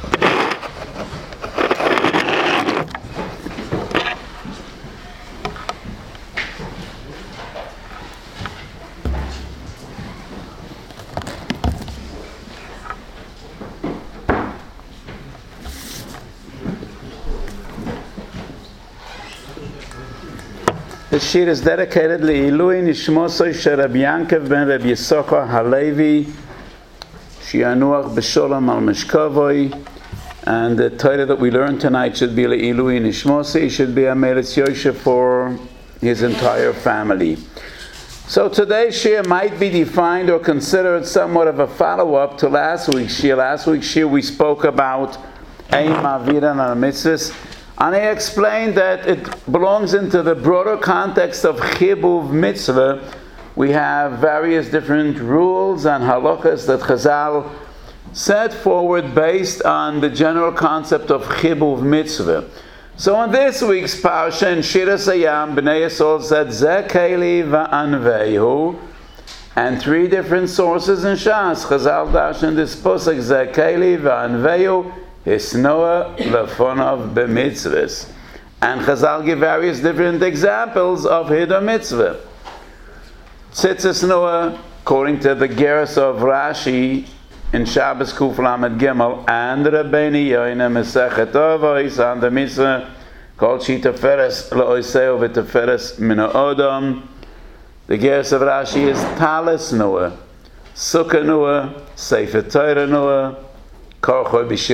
The shir is dedicated Le'ilui Nishmosoi Shel Rabbi Yankev ben Rabbi Yisachar Halevi Shianuach B'Sholom Al Mishkavoi. And the title that we learned tonight should be Le'ilui Nishmosoi. It should be a Meretz Yoshe for his entire family. So today's shir might be defined or considered somewhat of a follow-up to last week's shir. Last week's shir we spoke about Ein Ma'aviran Al Mitzvahs. And I explained that it belongs into the broader context of Chibuv Mitzvah. We have various different rules and halachas that Chazal set forward based on the general concept of Chibuv Mitzvah. So in this week's parsha in Shiras Hayam, Bnei Yisrael said Zeh Keli Va'anvehu, and three different sources in Shas. Chazal dash in this pasuk Zeh Keli Va'anvehu Hisnoa lefonav b'mitzvahs. And Chazal give various different examples of Hiddur Mitzvah. Tzitzis Noah, according to the Geras of Rashi in Shabbos Kuf Lamed Gimel, and Rabbeinu Yoina Mesechet Avos on the Mitzvah called Shitaferes La'oseo V'Teferes Min Ha'odam. The Geras of Rashi is Talis Noah, Sukkah Noah, Sefer Torah Noah, it's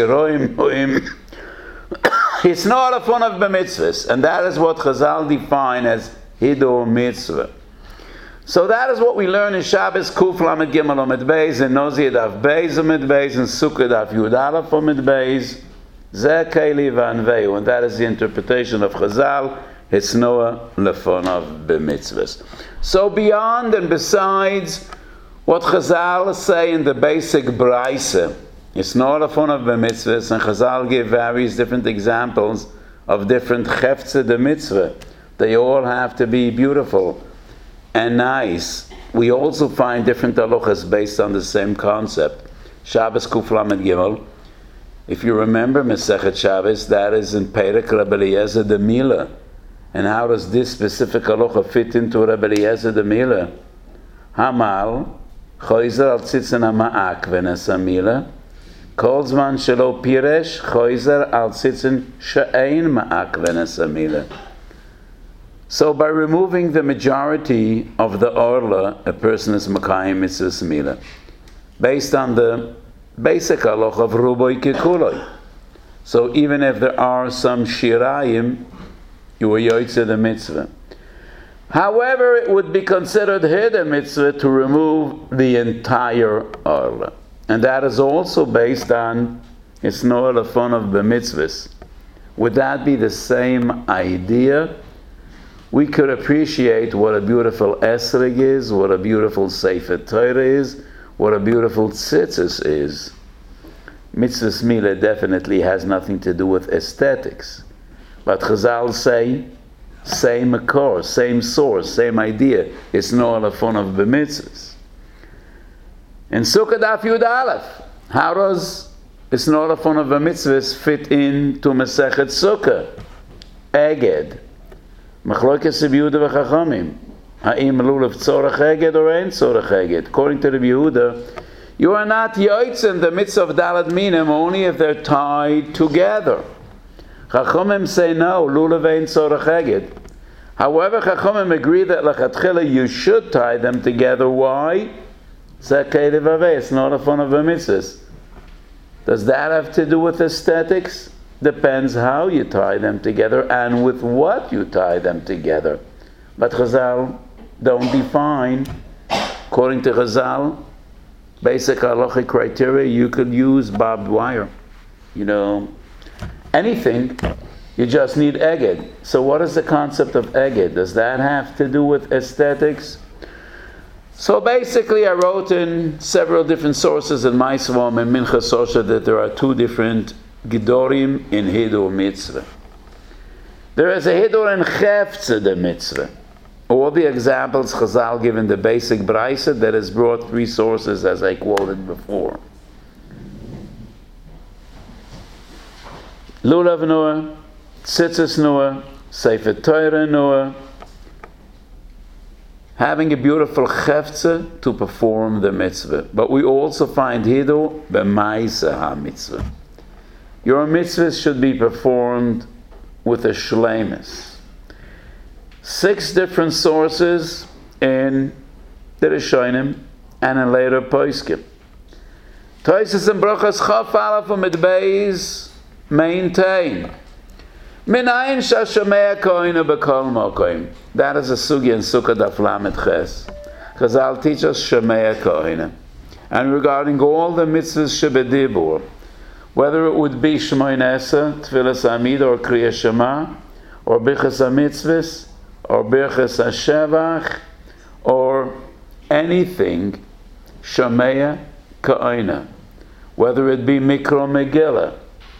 not a fun of b'mitzvahs, and that is what Chazal define as Hiddur Mitzvah. So that is what we learn in Shabbos Kuf Lamed Gimel Amid Beis, and Nozia Daf Beis Amid Beis, and Sukkah Daf Yud Aleph Amid Beis, Zeh Keli Va'anvehu, and that is the interpretation of Chazal. It's Noah lefonav b'mitzvahs. So beyond and besides what Chazal say in the basic Braisa, it's not a fun of b'mitzvahs, and Chazal give various different examples of different cheftzeh de mitzvah. They all have to be beautiful and nice. We also find different halachas based on the same concept. Shabbos Kuf Lamed Gimel, if you remember Masechet Shabbos, that is in Perek Rabbi Eliezer de Mila. And how does this specific halacha fit into Rabbi Eliezer de Mila? Hamal choizer al tzitzin ha'ma'ak v'nesa Mila. Kol zman shelo piresh choizer al tzitzin she'ein ma'ak v'nesa Mila. So by removing the majority of the orla, a person is makayim mitzvahs Mila, based on the basic halach of ruboy kikuloi. So even if there are some shirayim, you are yoytze the mitzvah. However, it would be considered Hiddur Mitzvah to remove the entire orla. And that is also based on Hisnoa lefonav b'mitzvahs. Would that be the same idea? We could appreciate what a beautiful esrog is, what a beautiful Sefer Torah is, what a beautiful tzitzis is. Mitzvahs Mila definitely has nothing to do with aesthetics. But Chazal say, same makor, same source, same idea. It's no lefonav b'mitzvahs. In Sukkah Daf Yud Aleph, how does it's no lefonav b'mitzvahs fit into Masechet Sukkah? Eged. Machlokes Rabbi Yehuda v'Chachamim. Ha'im lulav tzorach eged or ein tzorach eged? According to Rabbi Yehuda, you are not yoytz in the mitzvah of Dalad Minim only if they're tied together. Chachamim say no, lulav ein tzorach eged. However, Chachamim agree that lechatchila you should tie them together. Why? It's not a fun of a mitzvah. Does that have to do with aesthetics? Depends how you tie them together and with what you tie them together. But Chazal don't define. According to Chazal, basic halachic criteria, you could use barbed wire. Anything. You just need eged. So what is the concept of eged? Does that have to do with aesthetics? So basically I wrote in several different sources in Maisvom and Minchas Osha that there are two different Gidorim in Hiddur Mitzvah. There is a Hiddur in Cheftzeh de Mitzvah. All the examples Chazal give in the basic Braisa that has brought three sources as I quoted before. Lulav Nuah, Tzitzis Nuah, Sefer Torah Nuah, having a beautiful chefze to perform the mitzvah. But we also find hidu b'maisa ha-mitzvah. Your mitzvahs should be performed with a shleimus. 6 different sources in the Rishonim and in later poskim. Toises and Brachas Chaf Aleph Amid Beis maintain Minayin Shashamea Koina B'Kol Mokoim. That is a sugi in Sukkah Daf Lamed Ches. Chazal teach us Shemea Koina. And regarding all the mitzvahs Shebedibur, whether it would be Shmoin Esa, Tfilas Amid, or Kriya Shema, or Birchas HaMitzvahs, or Birchas HaShevach, or anything Shemea Koina, whether it be Mikro Megillah,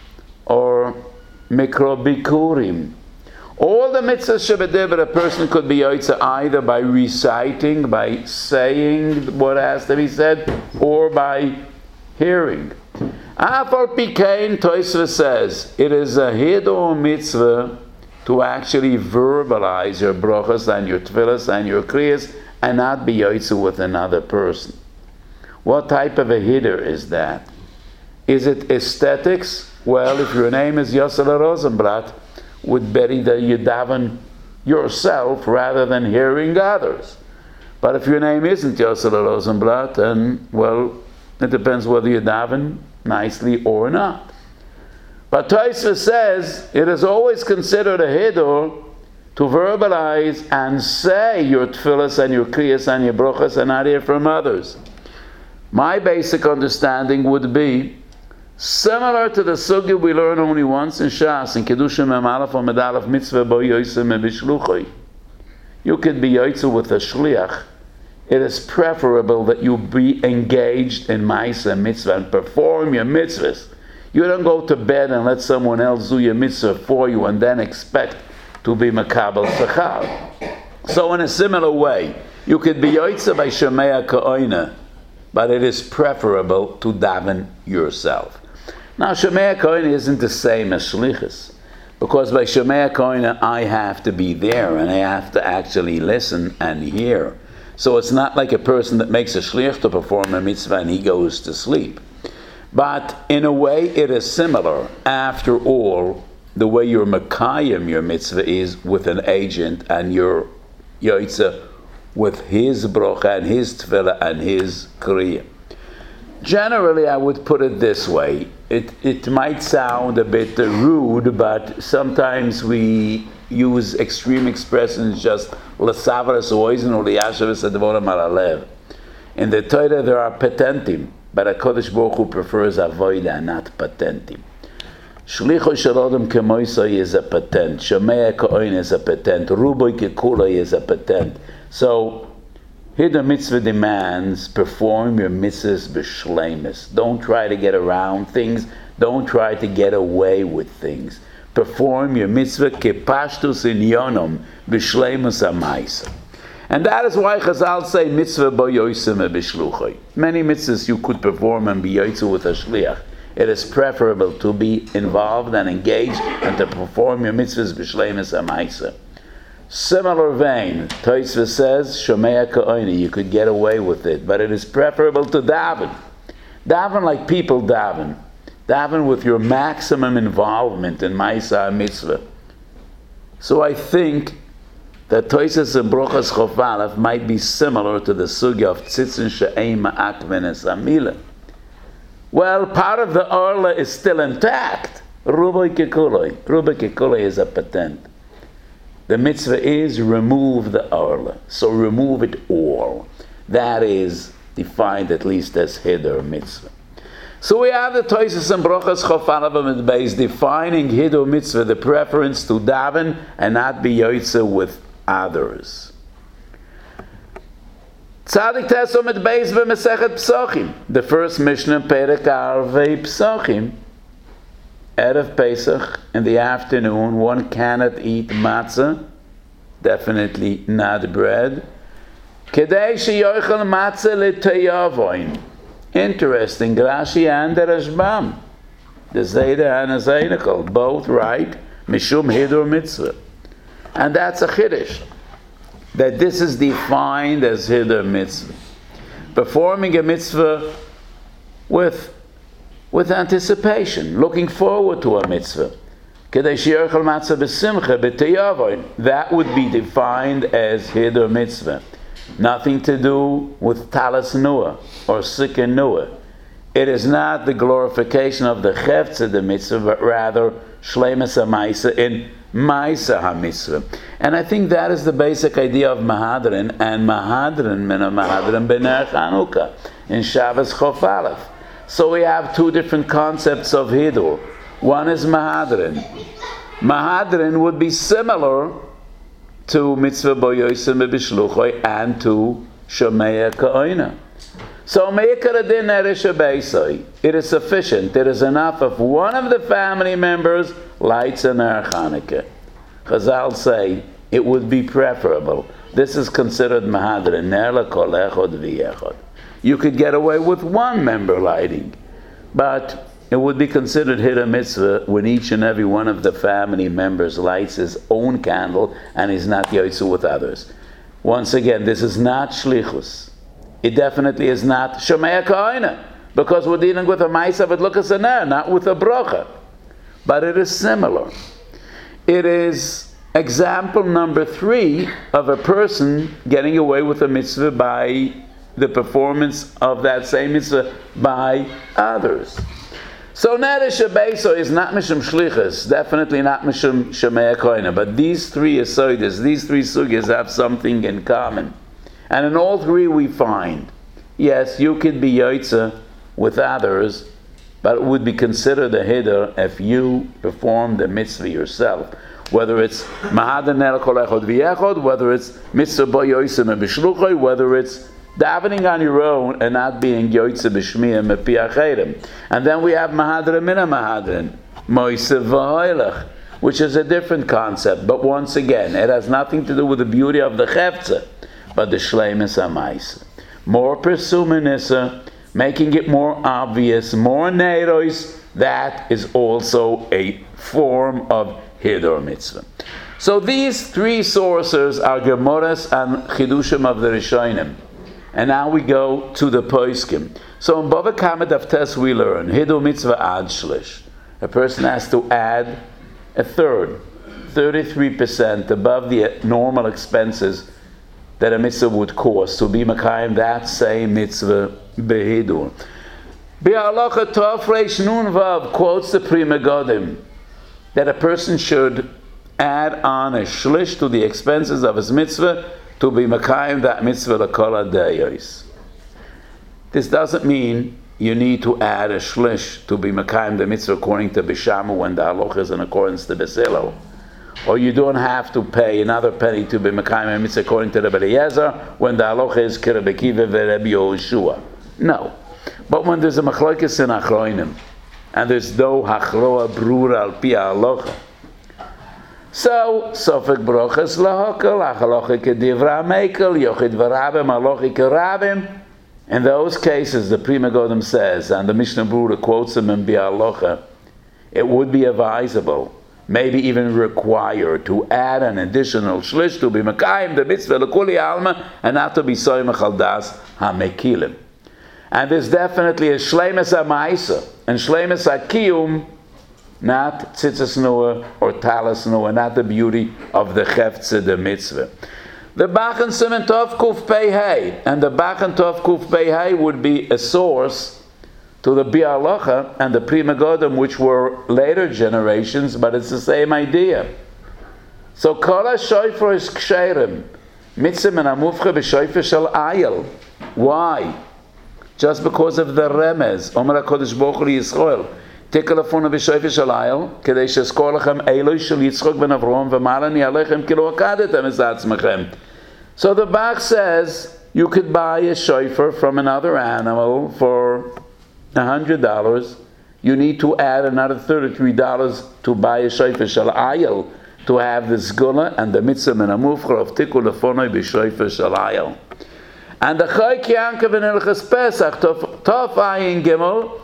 or Mikro Bikurim. All the mitzvahs Shebedibur, a person could be yotzeh either by reciting, by saying what has to be said, or by hearing. Afal Pikein, Tosfos says, it is a hidu mitzvah to actually verbalize your brachas and your tefillas and your kriyas and not be yotzeh with another person. What type of a hidur is that? Is it aesthetics? Well, if your name is Yossele Rosenblatt, would better that you daven yourself rather than hearing others. But if your name isn't Yossele Rosenblatt, then, well, it depends whether you daven nicely or not. But Tosfos says it is always considered a hidur to verbalize and say your tefillas and your kriyas and your brochas and not hear from others. My basic understanding would be similar to the sugya we learn only once in Shas, in Kedushim Mem Aleph or Medalef Mitzvah Bo Yoyse Me Bishluchoi. You could be yoytze with a shliach. It is preferable that you be engaged in Maisa Mitzvah and perform your mitzvahs. You don't go to bed and let someone else do your mitzvah for you and then expect to be Makabel Sachar. So in a similar way, you could be yoytze by Shemea Ka'oina, but it is preferable to daven yourself. Now, Shemea Ka'oina isn't the same as Shlichus, because by Shemea Ka'oina I have to be there and I have to actually listen and hear. So it's not like a person that makes a shliach to perform a mitzvah and he goes to sleep. But in a way it is similar. After all, the way you're makayim your mitzvah is with an agent and your yotzeh with his brocha and his tefillah and his kriya. Generally, I would put it this way. It might sound a bit rude, but sometimes we use extreme expressions just l'savras oizen or liyashavas advorim alalev. In the Torah there are patentim, but HaKadosh Baruch Hu prefers avoida and not patentim. Shlicho shalodem kemoisai is a patent. Shemea ka'oin is a patent. Ruboi kekulai is a patent. So here the mitzvah demands perform your mitzvahs b'shleimus. Don't try to get around things. Don't try to get away with things. Perform your mitzvah kepashtus in yonom b'shleimus ha'maisa. And that is why Chazal say mitzvah bo yoyse me b'shluchoi. Many mitzvahs you could perform and be yoytze with a shliach. It is preferable to be involved and engaged and to perform your mitzvahs b'shleimus ha'maisa. Similar vein, Tosfos says, Shomea Ka'oini, you could get away with it, but it is preferable to daven. Daven like people daven. Daven with your maximum involvement in Maisa Mitzvah. So I think that Tosfos and Brochas Chof Aleph might be similar to the sugya of Tzitzin She'ein Ma'akven Es Amila. Well, part of the Orla is still intact. Ruboi Kekuloi. Ruboi Kekuloi is a patent. The mitzvah is remove the orla. So remove it all. That is defined at least as hidur mitzvah. So we have the Tosfos and Brochas Chof Aleph Amid Beis defining hidur mitzvah, the preference to daven and not be yoytze with others. Tzadik Tes Amid Beis v'Mesechet Psachim. The first Mishnah, Perek Arvei Psachim. Erev Pesach, in the afternoon, one cannot eat matzah, definitely not bread. Kedei sheyochel matzah l'teyavoin. Interesting, Rashi and the Rashbam. The Zayda and a Zaynakal, both right, Mishum Hidur Mitzvah. And that's a Chiddush, that this is defined as Hidur Mitzvah. Performing a mitzvah with anticipation, looking forward to a mitzvah. That would be defined as Hidur Mitzvah. Nothing to do with Talis Nuah or Sikah Nuah. It is not the glorification of the Cheftzah the mitzvah, but rather Shleimus HaMaisa in Maisa HaMitzvah. And I think that is the basic idea of Mahadran, and Mahadran Mina Mahadran B'ner Chanukah in Shabbos Chof Aleph. So we have two different concepts of Hidur. One is Mahadran. Mahadran would be similar to Mitzvah Bo Yosem B'Shluchoi and to Shomei Ka'oina. So Me'ikar Eresh Beisai, it is sufficient, it is enough if one of the family members lights a Ner Chanukah. Chazal say it would be preferable. This is considered Mahadran, Ner L'Kol Echad V'Yechad. You could get away with one member lighting, but it would be considered Hidur Mitzvah when each and every one of the family members lights his own candle and is not Yotzu with others. Once again, this is not Shlichus. It definitely is not Shomei Ka'oina, because we're dealing with a Maisa V'Dlukas Ner, not with a Brocha. But it is similar. It is example number 3 of a person getting away with a mitzvah by the performance of that same mitzvah by others. So Neresh Beiso is not Mishum Shlichus, definitely not Mishum Shomei Ka'oina, but these 3 Yesodas, these 3 sugyas have something in common. And in all 3 we find, yes, you could be Yotze with others, but it would be considered a Hidur if you perform the mitzvah yourself. Whether it's Mahadran Ner Kol Echad V'Yechad, whether it's Mitzvah Bo Yosem B'Shluchoi, whether it's davening on your own and not being Yotze B'Shmiya Mepi Acherim. And then we have Mahadran Mina Mahadran, Moisev V'Hoilech, which is a different concept. But once again, it has nothing to do with the beauty of the Cheftzah, but the Shleimus HaMaisa. More Persuminissa, making it more obvious, more Neiros, that is also a form of Hidur Mitzvah. So these 3 sources are Gemoras and Chidushim of the Rishonim. And now we go to the Poskim. So in Bava Kama Daf Tes we learn Hidur Mitzvah Ad Shlish. A person has to add a third, 33% above the normal expenses that a mitzvah would cost to be Makayim that same mitzvah behidur. Bi'alacha Tov Reish Nun Vav quotes the Pri Megadim that a person should add on a shlish to the expenses of his mitzvah to be Makayim that mitzvah l'kol hadayos. This doesn't mean you need to add a shlish to be Makayim the mitzvah according to Bishamu when the halacha is in accordance to Besilo. Or you don't have to pay another penny to be Mekayim Mitzvah according to Rebbe Eliezer when the halacha is Rebbe Kiva v'Rebbe Yehoshua. No. But when there's a machlokes in achronim, and there's no hachroa brura al pi halacha, so sofek brochas lahakal, halacha kedivra mekel, yochid v'rabim, halacha kerabim. In those cases, the Pri Megadim says, and the Mishnah Brura quotes them in Bi'alocha, it would be advisable, maybe even required, to add an additional shlish to be Mekayim the mitzvah l'kuli alma and not to be soymech al das hamekilim. And there's definitely a shleimus ha'maisa and shleimus ha'kiyum, not tzitzis nuah or talis nuah, not the beauty of the cheftzah the mitzvah. The Bachen Simen Tov Kuf Pei Hei, and the Bachen Tov Kuf Pei Hei would be a source to the Bi'alacha and the Pri Megadim, which were later generations, but it's the same idea. So Kol HaShoifer is Ksherim, Mitzvah Men HaMufcha B'Shoifer Shel Ayel. Why? Just because of the Remez. Omer HaKodesh Baruch Hu Yisrael, Tikalafuna B'Shoifer Shel Ayel, Kedei Sheskor Lachem Eloi Shel Yitzchok Ben Avraham V'Malani Alechem Kilo Akadetem Es Atzmechem. So the Bach says you could buy a shofar from another animal for $100. You need to add another $33 to buy a shofar shel ayel to have the sgula and the mitzvah min hamufchar of tikul lefonoi b'shofar shel ayel. And the Chayk Yankov in Ilchas Pesach Tov Ayin Gimel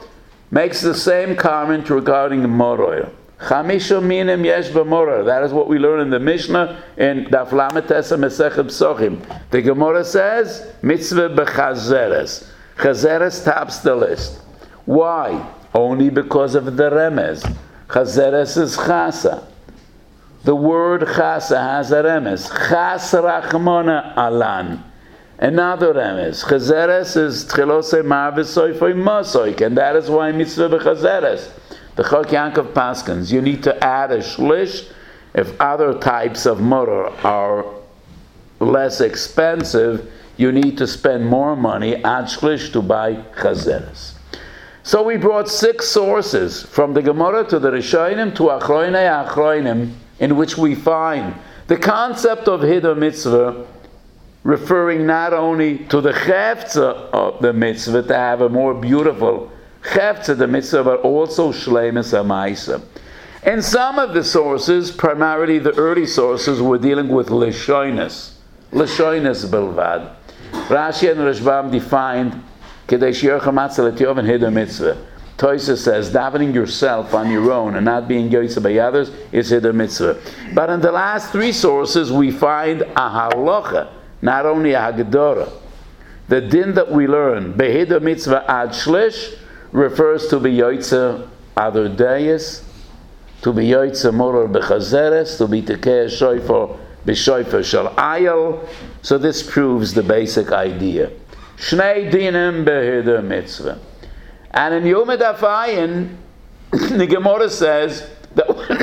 makes the same comment regarding moror. Chamisha minim yesh b'moror. That is what we learn in the Mishnah in Daf Lamed Tesa Masechet Psochim. The Gemara says mitzvah b'chazeres. Chazeres tops the list. Why? Only because of the remez. Chazeres is chasa. The word chasa has a remez. Chas rachmona alan. Another remez. Chazeres is tchilose ma'avisoy for masoik, and that is why mitzvah b'chazeres. The Chok Yankov Paskins, you need to add a shlish if other types of moror are less expensive. You need to spend more money ad shlish to buy chazeres. So we brought 6 sources from the Gemara to the Rishonim to Achroinei Achroinim, in which we find the concept of Hiddur Mitzvah referring not only to the Chefza of the Mitzvah to have a more beautiful Chefza the Mitzvah, but also Shleimus HaMaisa. In some of the sources, primarily the early sources, were dealing with Lishonis Bilvad. Rashi and Rashbam defined Kadesh Yercha Matzah L'Tiyov and Hiddur Mitzvah. Toisa says davening yourself on your own and not being yotzei by others is Hiddur Mitzvah. But in the last 3 sources we find a halacha, not only a hagdara. The din that we learn, Behiddur Mitzvah ad shlish, refers to be yotzei other days, to be yotzei moror b'chazeres, to be tekei shoifer b'shoifer shel ayel. So this proves the basic idea. Shnei dinim behiddur mitzvah. And in Yom Ayin, the Gemara says that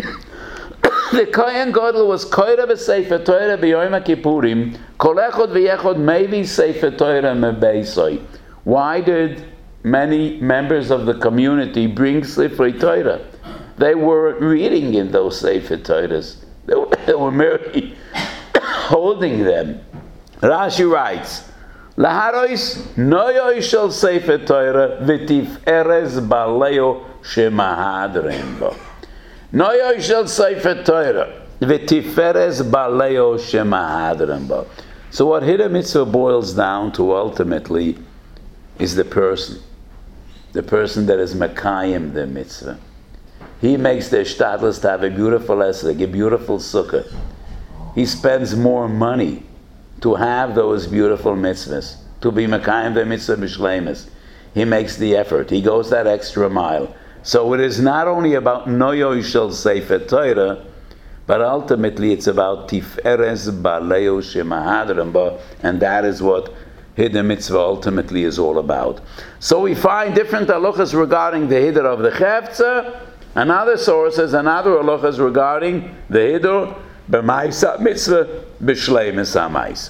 the Kohen Gadol was koira b'sefer Torah b'Yom Kippurim, kol echad v'yechad mevi sefer Torah mebeisoi. Why did many members of the community bring Sifrei Torah? They were reading in those Sefer Torahs. They were merely holding them. Rashi writes, Laharois noyoi shel Sefer Torah v'tiferes baleo shemahadrim bo. Noyoi shel Sefer Torah v'tiferes baleo shemahadrim bo. So what Hiddur Mitzvah boils down to ultimately is the person that is Makayim the Mitzvah. He makes the shtadlus to have a beautiful esrog, a beautiful sukkah. He spends more money to have those beautiful mitzvahs, to be Makayim the Mitzvah b'shleimus. He makes the effort. He goes that extra mile. So it is not only about Noyo Shel Sefer Torah, but ultimately it's about Tiferes Baleo Shemahadrim Ba, and that is what Hiddur Mitzvah ultimately is all about. So we find different halachas regarding the Hiddur of the Chefza, and other sources and other halachas regarding the Hiddur b'Maisa Mitzvah b'Shleimus HaMais.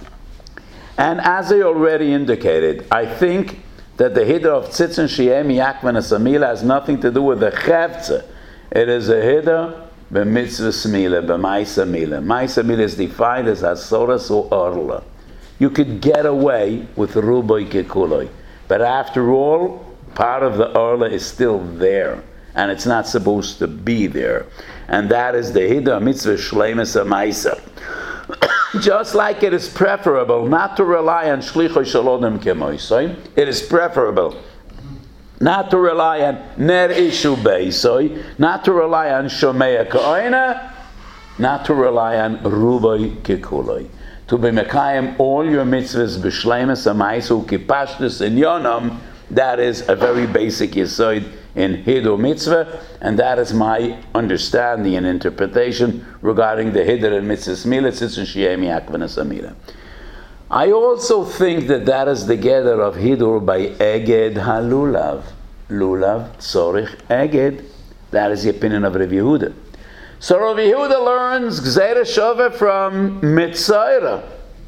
And as I already indicated, I think that the Hiddur of Tzitzin Sheyeh Miyakvan Asamila has nothing to do with the Chefza. It is a Hiddur b'Mitzvah Smila, b'Maisa Mila. Maisa Mila is defined as Hasoras or Orla. You could get away with Ruboy Kekuloi. But after all, part of the Orla is still there. And it's not supposed to be there. And that is the Hiddur Mitzvah Shleimus HaMaisa. Just like it is preferable not to rely on Shlichoi Shalodem Kemoisoi, it is preferable not to rely on Ner Ishu Beisoi, not to rely on Shomea Ka'oina, not to rely on Ruboy Kekuloi. To be Mekayim all your mitzvahs b'shleimus ha'maisu kipashtus in yonam, that is a very basic yesod in Hiddur Mitzvah, and that is my understanding and interpretation regarding the Hiddur and Mitzvah Smila, Tzitzin Sheyeh Miyakvan Asamila. I also think that is the gather of Hiddur by Eged HaLulav. Lulav, Tzorich, Eged. That is the opinion of Rav Yehuda. So Rav Yehuda learns Gzeira Shova from Mitzayra.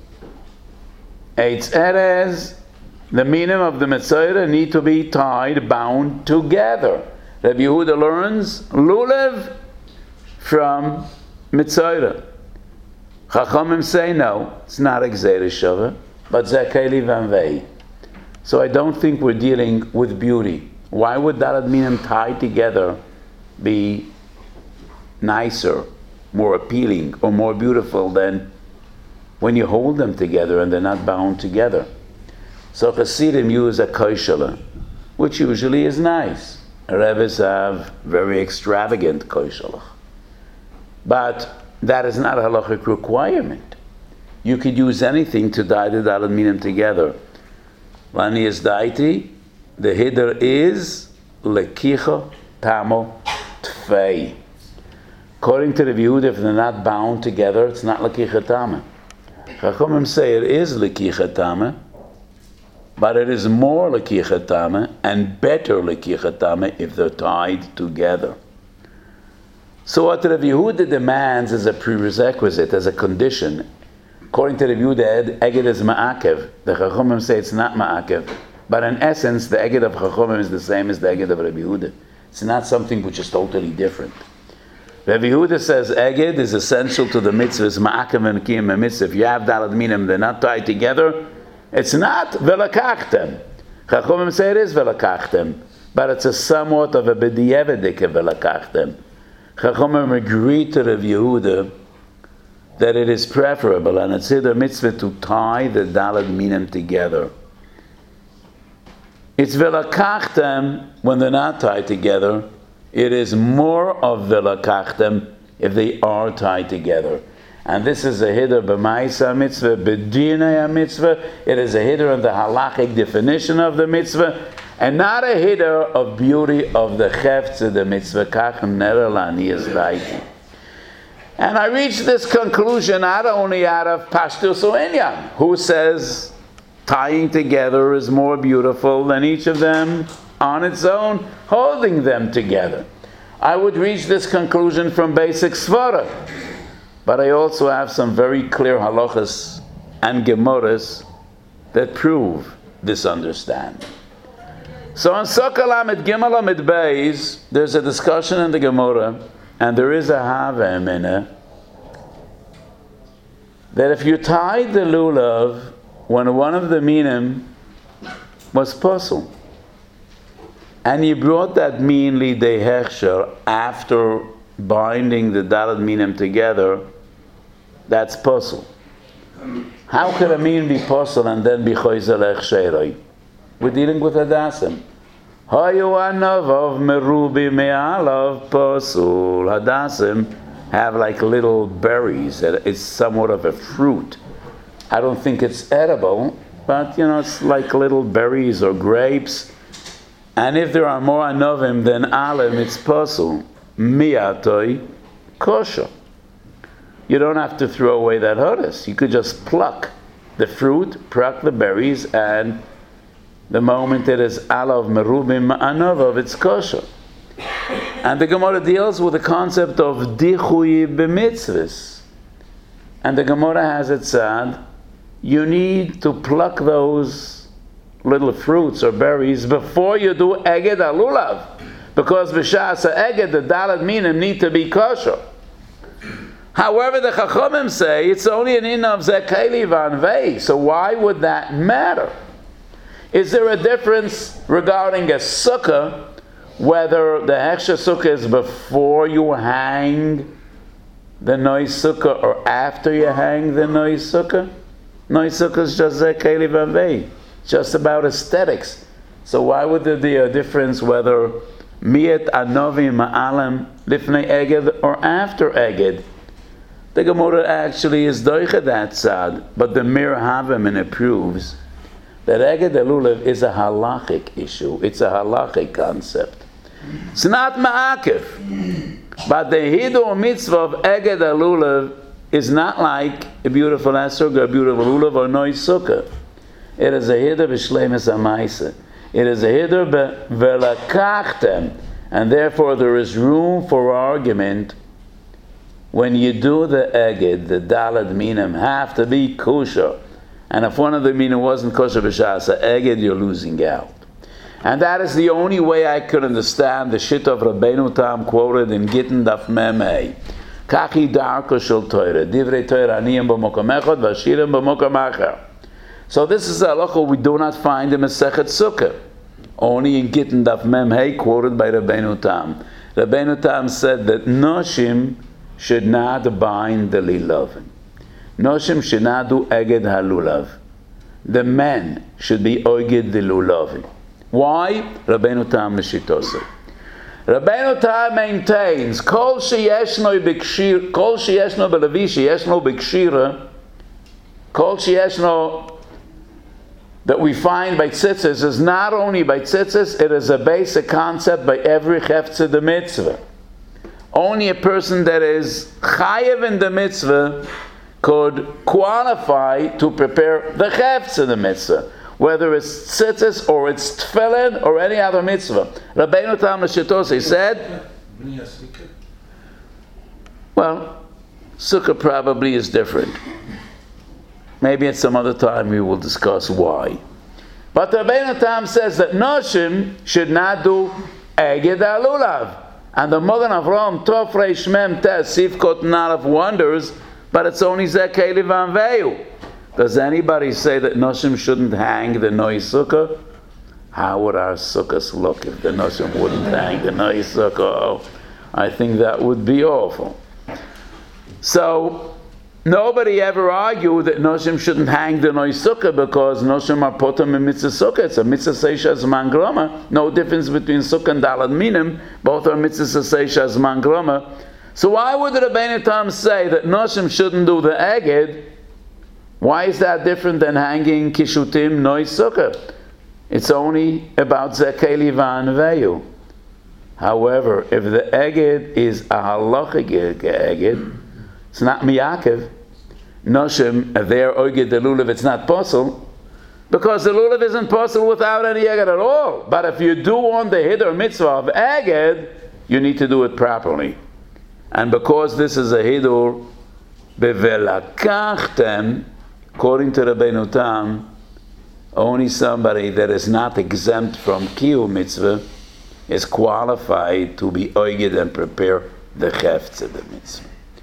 Eitz Erez, the meaning of the Mitzayra need to be tied, bound together. Rav Yehuda learns Lulav from Mitzayra. Chachamim say no, it's not a Gzeira Shova, but Zekeli Vanvei. So I don't think we're dealing with beauty. Why would that meaning tied together be nicer, more appealing, or more beautiful than when you hold them together and they're not bound together? So Hasidim use a koshela. which usually is nice. Rebbes have very extravagant koishalach. But that is not a halachic requirement. You could use anything to dye the daled minim together. Lani is daiti, the hiddur is lekicha tamo tfei. According to the view, if they're not bound together, it's not lekicha tama. Chachamim say it is lekicha tama, but it is more lekicha tama and better lekicha tama if they're tied together. So what Rav Yehuda demands as a prerequisite, as a condition, according to the view, the eged is ma'akev. The Chachamim say it's not ma'akev, but in essence, the eged of Chachamim is the same as the eged of Rav Yehuda. It's not something which is totally different. Rav Yehuda says eged is essential to the mitzvahs, ma'akev and kiyum mitzvah. If you have daled minim, they're not tied together. It's not velakachtem. Chachamim say it is velakachtem, but it's a somewhat of a b'di'evedik velakachtem. Chachamim agree to Rav Yehuda that it is preferable, and it's a mitzvah to tie the daled minim together. It's velakachtem when they're not tied together. It is more of velakachtem if they are tied together. And this is a hiddur b'maisa mitzvah, b'dinei mitzvah. It is a hiddur of the halachic definition of the mitzvah, and not a hiddur of beauty of the chefetz of the mitzvah. Kachem nerelani is daiti. And I reached this conclusion not only out of Pashtus Inyan, who says tying together is more beautiful than each of them on its own, holding them together. I would reach this conclusion from basic svara. But I also have some very clear halachas and gemaras that prove this understanding. So on Sukkah Lamed Gimel Lamed Beis, there's a discussion in the Gemara, and there is a havem in it, that if you tied the lulav when one of the minim was puzzle, and you brought that min lidei hechsher after binding the daled minim together, that's puzzle. How could a min be puzzle and then be choizel hechsheroi? We're dealing with hadasim. Hayu anavav merubi me'alav puzzle. Hadasim have like little berries. It's somewhat of a fruit. I don't think it's edible, but it's like little berries or grapes. And if there are more anovim than alim, it's puzzle. Miatoi kosher. You don't have to throw away that hodas. You could just pluck the fruit, pluck the berries, and the moment it is alav merubim anov, it's kosher. And the Gemara deals with the concept of dichui b'mitzvahs. And the Gemara has it said, you need to pluck those little fruits or berries before you do eged alulav. Because b'shas eged, the daled minim need to be kosher. However, the Chachamim say it's only an in of zekeli vanvei. So why would that matter? Is there a difference regarding a sukkah, whether the hechsher sukkah is before you hang the noise sukkah or after you hang the noise sukkah? Noise sukkah is just zekeli vanvei, just about aesthetics. So why would there be a difference whether miyat anovim ma'alim lifnei eged or after eged? The Gemara actually is doicha that sad, but the Mir Havim and it proves that eged elulav is a halachic issue. It's a halachic concept. It's not ma'akev, but the hidur mitzvah of eged elulav is not like a beautiful esrog or a beautiful lulav or nois sukkah. It is a hidur b'shleimus ha'maisa. It is a hidur b'velakachtem, and therefore there is room for argument. When you do the eged, the daled minim have to be kosher. And if one of the minim wasn't kosher b'shas eged, you're losing out. And that is the only way I could understand the shit of Rabbeinu Tam quoted in Gittin Daf Memei. Kachi darko shel Torah, divrei Torah aniyim b'mokom echad, v'ashirim b'mokom acher. So this is a halacha we do not find in Masechet Sukkah. Only in Gittin Daf Memei, quoted by Rabbeinu Tam. Rabbeinu Tam said that noshim should not bind the lilavin. Noshim should not do eged halulav. The men should be oged the lulavin. Why? Rabbeinu Tam Neshitose. Rabbeinu Tam maintains Kol sheyeshno b'kshir, Kol sheyeshno b'levi sheyeshno b'kshira, Kol sheyeshno that we find by tzitzis is not only by tzitzis, it is a basic concept by every cheftzah de mitzvah. Only a person that is chayev in the mitzvah could qualify to prepare the cheftzah de mitzvah, whether it's tzitzis or it's tefillin or any other mitzvah. Rabbeinu Tam Neshitose said, well, sukkah probably is different. Maybe at some other time we will discuss why. But Rabbeinu Tam says that Noshim should not do Eged Alulav. And the Magen Avraham Tov Reish Mem Tes Sivkot Nalav wonders, but it's only Zekei Livan Veyu. Does anybody say that Noshim shouldn't hang the Noi Sukkah? How would our sukkahs look if the Noshim wouldn't hang the Noi Sukkah? Oh, I think that would be awful. So, nobody ever argued that Noshim shouldn't hang the Noi Sukkah because Noshim are potem in Mitzvah Sukkah. It's a Mitzvah Seisha Zman Groma. No difference between Sukkah and Dalad Minim. Both are Mitzvah Seisha Zman Groma. So why would the Rabbeinu Tam say that Noshim shouldn't do the Eged? Why is that different than hanging Kishutim Noi Sukkah? It's only about Zekei Livan Veyu. However, if the Eged is a halachic Eged, it's not miyakev. Noshim, there oiged the lulav, it's not possible, because the lulav isn't possible without any eged at all. But if you do on the hidur mitzvah of eged, you need to do it properly. And because this is a hidur bevelakachtem, according to Rabbeinu Tam, only somebody that is not exempt from kiyum mitzvah is qualified to be oiged and prepare the chefetz of the mitzvah.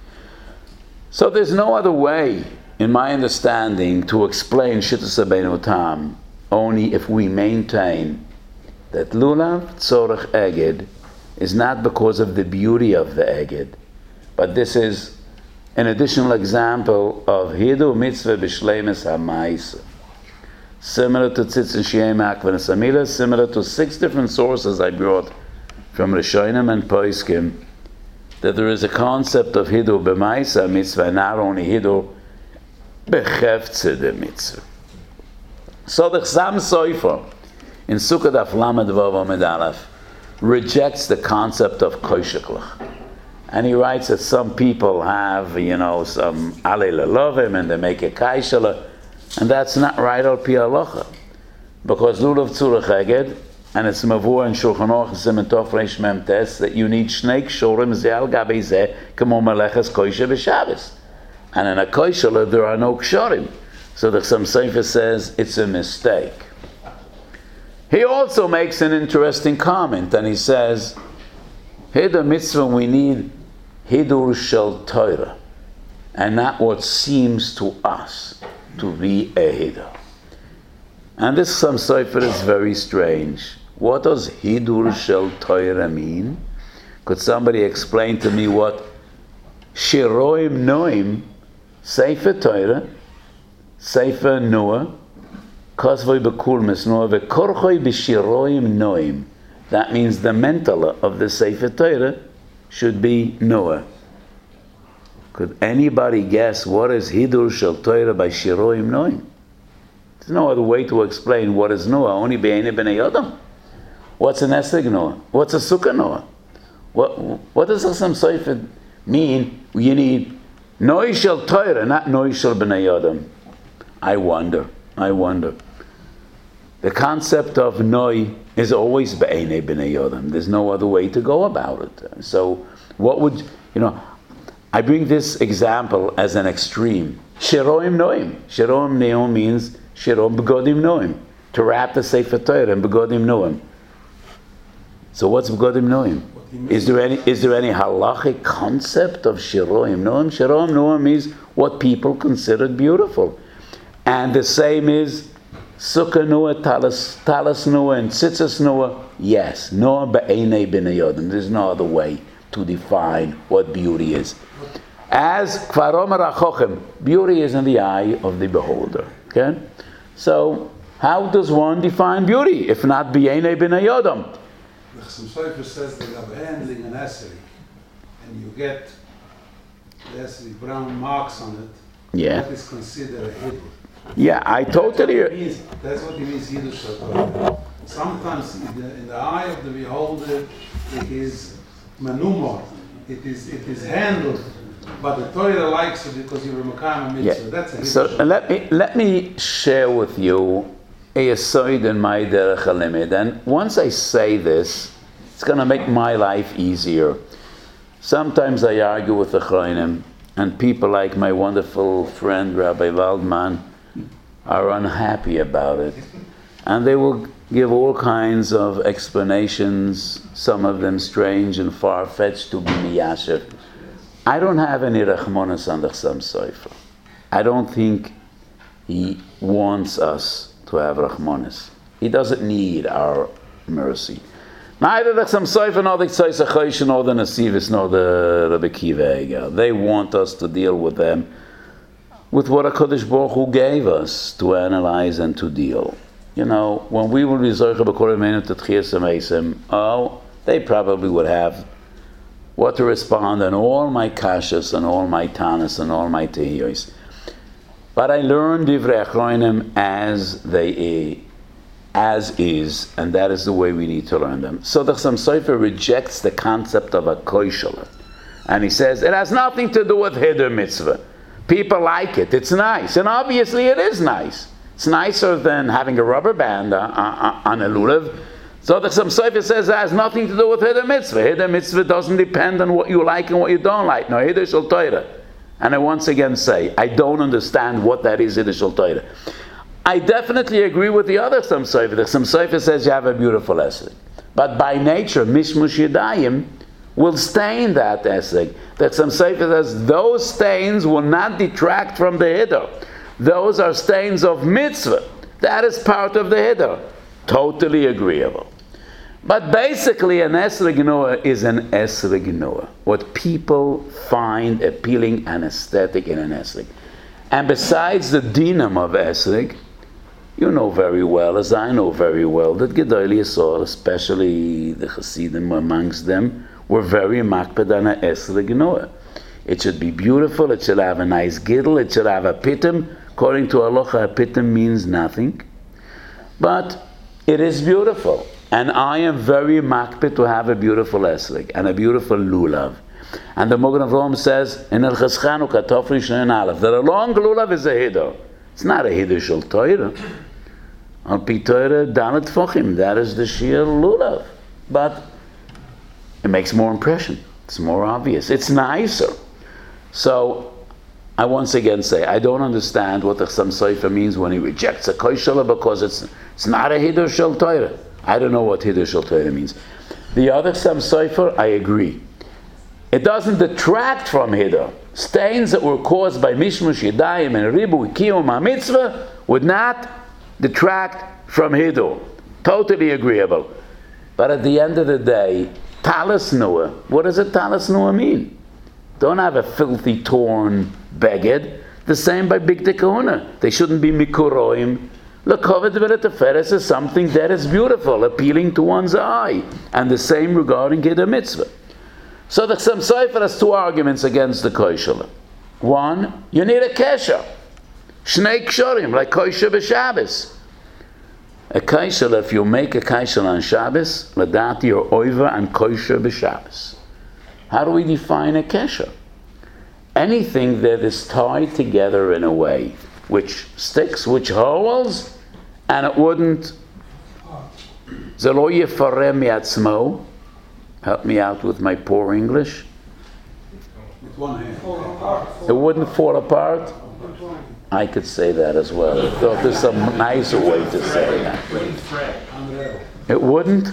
So there's no other way, in my understanding, to explain Shittas Rabbeinu Tam, only if we maintain that Lulav Tzorech Eged is not because of the beauty of the Eged, but this is an additional example of Hidur Mitzvah B'Shleimus HaMaisa. Similar to Tzitz and Shiem Akvanas Amila, similar to 6 different sources I brought from Rishonim and Poskim, that there is a concept of Hidur B'Maisa Mitzvah, not only Hidur B'Cheftzeh de Mitzvah. So the Chsam Sofer in Sukkot Daf Lamed Vav Amud Aleph rejects the concept of Kosheklach. And he writes that some people have, some Alei Lelovim and they make a Kaishala, and that's not right al Pi Halacha. Because Lulav Tzorech Eged, and it's Mavur and Shulchan Aruch Siman Tov Reish Mem Tes, that you need Shnei Kshorim Zeh al Gabei Zeh Kamo Meleches Kosher B'Shabbos. And in a Kosher there are no Kshorim. So the Chsam Sofer says it's a mistake. He also makes an interesting comment, and he says, Hidur Mitzvah, we need Hidur Shel Torah, and not what seems to us to be a Hidur. And this Chsam Sofer is very strange. What does Hidur Shel Torah mean? Could somebody explain to me what Shiroim Noim, Sefer Torah, Sefer Noah, Kosvoi Bekulmes Noah, Vekorchoi B'Shiroim Noim. That means the mental of the Sefer Torah should be Noah. Could anybody guess what is Hidur Shel Torah by Shiroim Noim? There's no other way to explain what is Noah, only Be'ene B'nei Adam. What's an Esrig Noah? What's a Sukkah Noah? What does Chasam Sofer mean? You need Noi Shel Torah, not Noi Shel B'nei Adam. I wonder. The concept of Noi is always Be'ene B'nei Adam. There's no other way to go about it. So what would, I bring this example as an extreme. Shiroim Noim. Shiroim Noim means Shirom Begodim Noim. To wrap the Sefer Torah and Begodim Noim. So what's Begodim Noim? Is there any halachic concept of Shiroim Noim? Shiroim Noim means what people considered beautiful. And the same is Sukkah Noah, Talis Noah, and Tzitzis Noah. Yes, Noah Be'enei B'nei Adam. There's no other way to define what beauty is. As Kvar Omer HaChochem, beauty is in the eye of the beholder. Okay? So, How does one define beauty, if not b'yenei b'nei yodam? The Chassam Sofer says that of handling an esrog, and you get the esrog brown marks on it, Yeah. that is considered a hiddur. Yeah, I totally. That's what it means, hiddur shel Torah. Sometimes in the eye of the beholder, it is manumor, it is handled, but the Torah likes it because you're a Mekayim mitzvah. Yeah. That's a hiddur So shel Torah. let me share with you a yesod in my derech halimid, and once I say this, it's going to make my life easier. Sometimes I argue with the Chaynim, and people like my wonderful friend Rabbi Waldman are unhappy about it, and they will give all kinds of explanations, some of them strange and far-fetched, to be miyasher. I don't have any rachmanas on the Chassam Sofer. I don't think he wants us to have rachmanas. He doesn't need our mercy. Neither the Chassam Sofer nor the Tzais HaChosh nor the Nasivis nor the Rabbi Kiva Eger. They want us to deal with them with what HaKadosh Baruch Hu gave us to analyze and to deal. You know, when we will be Zoche B'Kol Yemeinu T'Tchias HaMeisim, they probably would have what to respond on all my kashas and all my tanas and all my tehiyos. But I learned Divrei Achronim as is, and that is the way we need to learn them. So the Chassam Sofer rejects the concept of a koishel, and he says it has nothing to do with hiddur mitzvah. People like it; it's nice, and obviously it is nice. It's nicer than having a rubber band on a lulav. So the Chassam Sofer says it has nothing to do with hiddur mitzvah. Hiddur mitzvah doesn't depend on what you like and what you don't like. No, hiddur shel Torah. And I once again say, I don't understand what that is, hiddur shel Torah. I definitely agree with the other Chassam Sofer. The Chassam Sofer says you have a beautiful esrog, but by nature, mishmush yadayim will stain that esrog. The Chassam Sofer says those stains will not detract from the hiddur. Those are stains of mitzvah. That is part of the hiddur. Totally agreeable. But basically, an esrog noah is an esrog noah. What people find appealing and aesthetic in an esrog. And besides the dinam of esrog, you know very well, as I know very well, that Gedolei Yisrael, especially the Hasidim amongst them, were very makpid on an esrog noah. It should be beautiful, it should have a nice giddel, it should have a pitim. According to halacha, a pitim means nothing. But it is beautiful. And I am very makpid to have a beautiful esrog and a beautiful lulav. And the Mogen Avraham says in Hilchos Chanukah, Tov Rishon Aleph, that a long lulav is a hiddur. It's not a hiddur shel Torah. Al pi Torah dalet tefachim, that is the sheer lulav. But it makes more impression. It's more obvious. It's nicer. So I once again say, I don't understand what the Chassam Sofer means when he rejects a koishel because it's not a hiddur shel Torah. I don't know what hiddur shel Torah means. The other Chassam Sofer, I agree. It doesn't detract from hiddur. Stains that were caused by mishmush yadayim and ribu kiyum mitzvah would not detract from hiddur. Totally agreeable. But at the end of the day, talis nuah. What does a talis nuah mean? Don't have a filthy, torn beged. The same by big kahuna. They shouldn't be mikuroim. L'koved v'leteferes is something that is beautiful, appealing to one's eye. And the same regarding hiddur mitzvah. So the Chassam Sofer has two arguments against the koishel. One, you need a kesher. Shnei kshorim, like kosher b'Shabbos. A koishel, if you make a koishel on Shabbos, ladati you're over and kosher b'Shabbos. How do we define a kesher? Anything that is tied together in a way which sticks, which holds, and it wouldn't. Zelo yefarem yatzmo. Help me out with my poor English. With one hand. It wouldn't fall apart. I could say that as well. I thought there's some nicer way to say that. It wouldn't?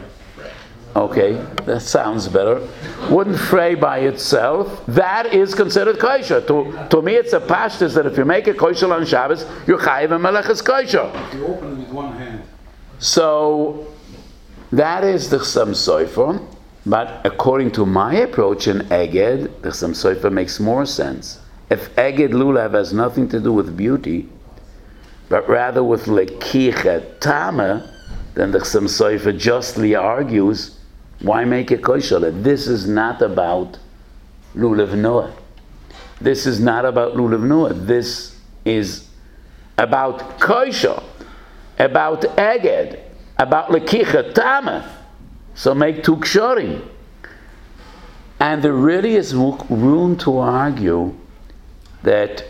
Okay, that sounds better. Wouldn't fray by itself. That is considered kosher. To me, it's a pashtus that if you make a kosher on Shabbos, you're chayiv and meleches kosher. You open it with one hand. So that is the Chassam Sofer. But according to my approach in Eged, the Chassam Sofer makes more sense. If Eged Lulav has nothing to do with beauty, but rather with lekicha tama, then the Chassam Sofer justly argues, why make it kosher? This is not about lulav noah. This is not about lulav noah. This is about kosher, about eged, about lekicha tama. So make two kshorim. And there really is room to argue that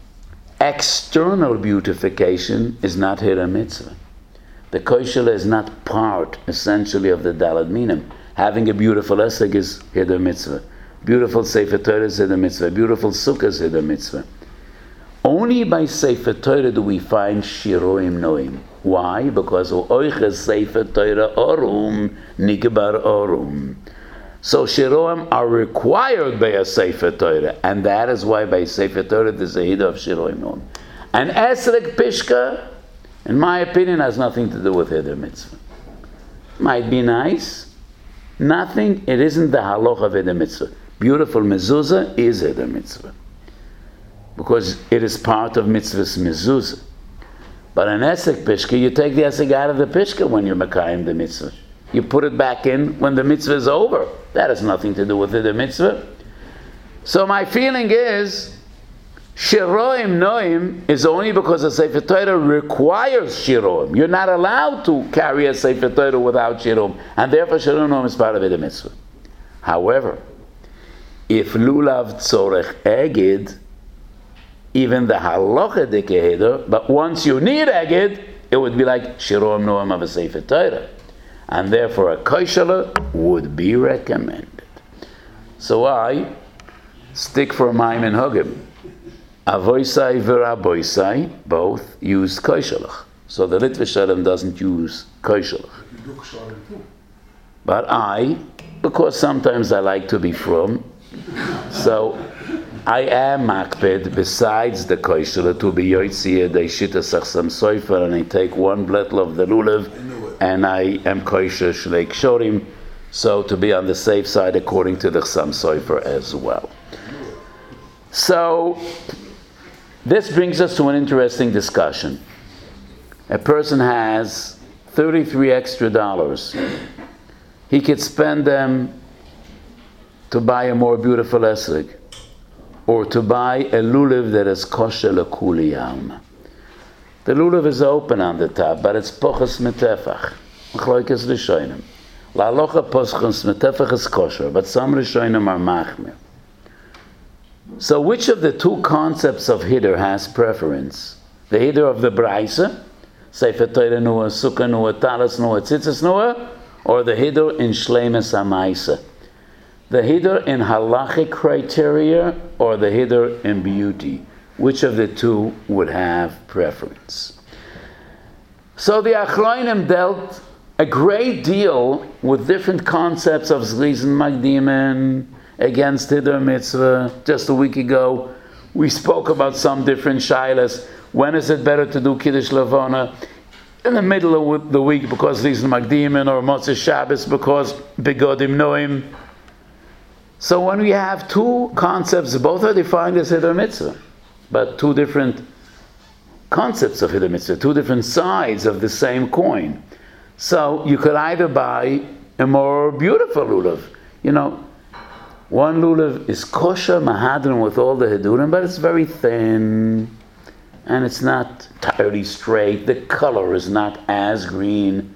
external beautification is not hira mitzvah. The kosher is not part, essentially, of the dalad minim. Having a beautiful esrog is hira mitzvah. Beautiful sefer Torah is hira mitzvah. Beautiful sukkah is hira mitzvah. Only by sefer Torah do we find shiroim noim. Why? Because oiches sefer Torah orum nigbar orum. So shiroim are required by a sefer Torah, and that is why by sefer Torah there's a hida of shiroim noim. And esrog pishka, in my opinion, has nothing to do with hida mitzvah. Might be nice, nothing. It isn't the halacha of hida mitzvah. Beautiful mezuzah is hida mitzvah because it is part of mitzvah's mezuzah. But an esrog pishka, you take the esrog out of the pishka when you're mekayim the mitzvah. You put it back in when the mitzvah is over. That has nothing to do with the mitzvah. So my feeling is, shiroim noim is only because a sefer Torah requires shiroim. You're not allowed to carry a sefer Torah without shiroim, and therefore shiroim noim is part of the mitzvah. However, if lulav tzorech eged, even the halacha dekeheder, but once you need eged, it would be like shiroim noim of a sefer Torah. And therefore a kosher would be recommended. So I stick for Maim and Hogim. Avoisai v'raboisai both use kosher. So the Litvish Shalom doesn't use kosher. But I, because sometimes I like to be from, so I am makpid besides the kosher to be yotziyah the shita Chassam Sofer, and I take one blettel of the lulav and I am kosher shlei kshorim, so to be on the safe side according to the Chassam Sofer as well. So this brings us to an interesting discussion. A person has $33 extra. He could spend them to buy a more beautiful esrog, or to buy a lulav that is kosher lekuli alma. The lulav is open on the top, but it's pochas metefach. Machloikes rishonim. La'alocha pochas metefach is kosher, but some rishonim are machmir. So which of the two concepts of hider has preference? The hider of the Braisa, Sefer Torah Nua, Sukkah Nua, Talis Nua, Tzitzis Nua, or the hider in Shleimus HaMaisa? The hider in halachic criteria or the hider in beauty? Which of the two would have preference? So the Achronim dealt a great deal with different concepts of Zrizn Magdimen against hider mitzvah. Just a week ago, we spoke about some different shaylas. When is it better to do Kiddush Levana? In the middle of the week because Zrizn Magdimen, or Motzei Shabbos because Begodim Noim. So when we have two concepts, both are defined as hider mitzvah, but two different concepts of hider mitzvah, two different sides of the same coin. So you could either buy a more beautiful lulav. You know, one lulav is kosher mahadran with all the hidurim, but it's very thin, and it's not entirely straight. The color is not as green